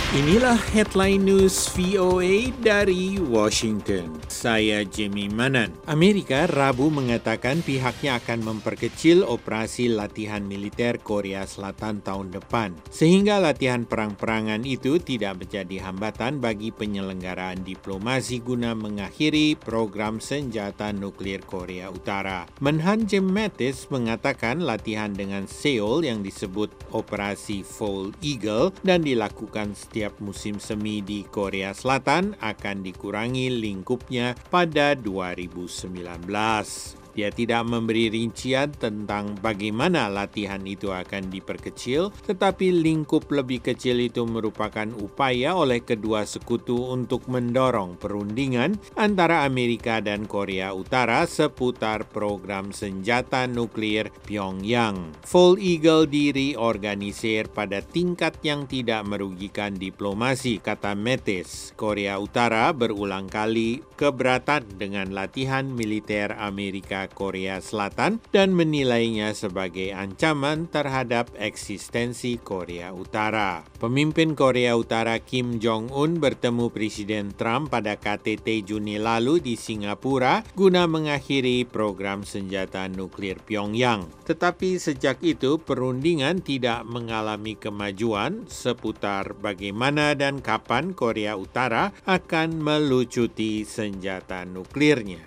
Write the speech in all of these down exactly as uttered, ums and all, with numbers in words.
Inilah headline news V O A dari Washington. Saya Jimmy Manan. Amerika Rabu mengatakan pihaknya akan memperkecil operasi latihan militer Korea Selatan tahun depan, sehingga latihan perang-perangan itu tidak menjadi hambatan bagi penyelenggaraan diplomasi guna mengakhiri program senjata nuklir Korea Utara. Menhan Jim Mattis mengatakan latihan dengan Seoul yang disebut Operasi Fall Eagle dan dilakukan setiap Setiap musim semi di Korea Selatan akan dikurangi lingkupnya pada dua ribu sembilan belas. Dia tidak memberi rincian tentang bagaimana latihan itu akan diperkecil, tetapi lingkup lebih kecil itu merupakan upaya oleh kedua sekutu untuk mendorong perundingan antara Amerika dan Korea Utara seputar program senjata nuklir Pyongyang. Fall Eagle direorganisir pada tingkat yang tidak merugikan diplomasi, kata Mattis. Korea Utara berulang kali keberatan dengan latihan militer Amerika Korea Selatan dan menilainya sebagai ancaman terhadap eksistensi Korea Utara. Pemimpin Korea Utara Kim Jong-un bertemu Presiden Trump pada K T T Juni lalu di Singapura guna mengakhiri program senjata nuklir Pyongyang. Tetapi sejak itu perundingan tidak mengalami kemajuan seputar bagaimana dan kapan Korea Utara akan melucuti senjata nuklirnya.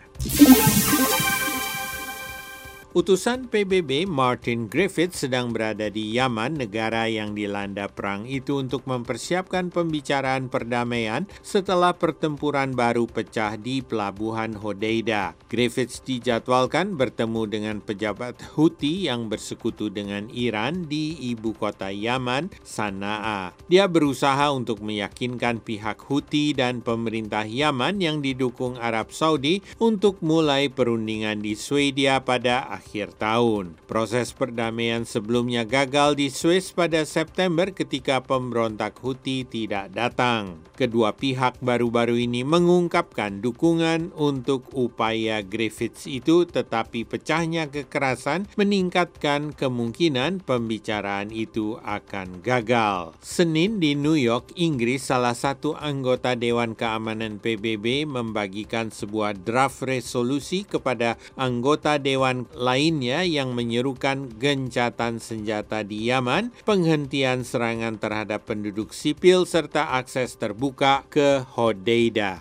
Utusan P B B Martin Griffiths sedang berada di Yaman, negara yang dilanda perang itu, untuk mempersiapkan pembicaraan perdamaian setelah pertempuran baru pecah di pelabuhan Hodeida. Griffiths dijadwalkan bertemu dengan pejabat Houthi yang bersekutu dengan Iran di ibu kota Yaman, Sana'a. Dia berusaha untuk meyakinkan pihak Houthi dan pemerintah Yaman yang didukung Arab Saudi untuk mulai perundingan di Swedia pada akhir tahun. Proses perdamaian sebelumnya gagal di Swiss pada September ketika pemberontak Houthi tidak datang. Kedua pihak baru-baru ini mengungkapkan dukungan untuk upaya Griffiths itu, tetapi pecahnya kekerasan meningkatkan kemungkinan pembicaraan itu akan gagal. Senin di New York, Inggris, salah satu anggota Dewan Keamanan P B B membagikan sebuah draft resolusi kepada anggota Dewan lainnya yang menyerukan gencatan senjata di Yaman, penghentian serangan terhadap penduduk sipil, serta akses terbuka ke Hodeida.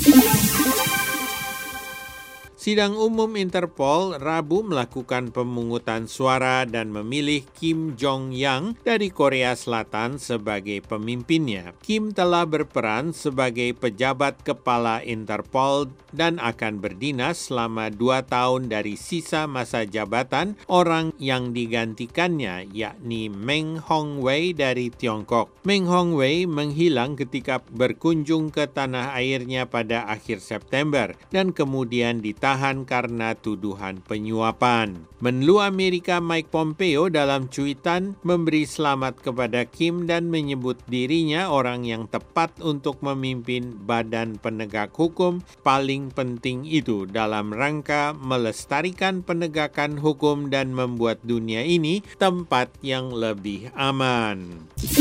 Sidang Umum Interpol Rabu melakukan pemungutan suara dan memilih Kim Jong-yang dari Korea Selatan sebagai pemimpinnya. Kim telah berperan sebagai pejabat kepala Interpol dan akan berdinas selama dua tahun dari sisa masa jabatan orang yang digantikannya, yakni Meng Hongwei dari Tiongkok. Meng Hongwei menghilang ketika berkunjung ke tanah airnya pada akhir September dan kemudian ditahan karena tuduhan penyuapan. Menlu Amerika Mike Pompeo dalam cuitan memberi selamat kepada Kim dan menyebut dirinya orang yang tepat untuk memimpin badan penegak hukum paling penting itu dalam rangka melestarikan penegakan hukum dan membuat dunia ini tempat yang lebih aman.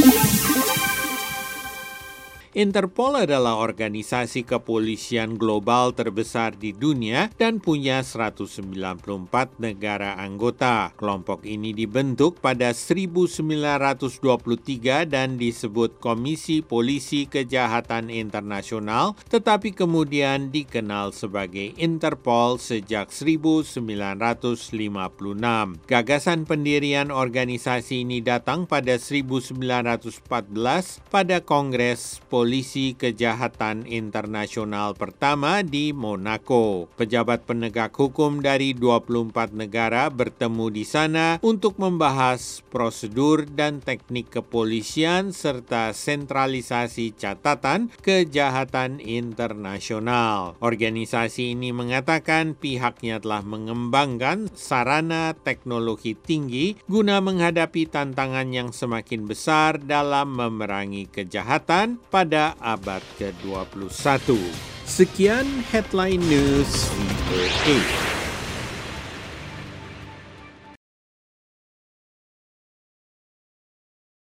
Interpol adalah organisasi kepolisian global terbesar di dunia dan punya seratus sembilan puluh empat negara anggota. Kelompok ini dibentuk pada seribu sembilan ratus dua puluh tiga dan disebut Komisi Polisi Kejahatan Internasional, tetapi kemudian dikenal sebagai Interpol sejak seribu sembilan ratus lima puluh enam. Gagasan pendirian organisasi ini datang pada seribu sembilan ratus empat belas pada Kongres Polisi Polisi Kejahatan Internasional pertama di Monaco. Pejabat penegak hukum dari dua puluh empat negara bertemu di sana untuk membahas prosedur dan teknik kepolisian serta sentralisasi catatan kejahatan internasional. Organisasi ini mengatakan pihaknya telah mengembangkan sarana teknologi tinggi guna menghadapi tantangan yang semakin besar dalam memerangi kejahatan pada abad ke dua puluh satu. Sekian headline news V O A.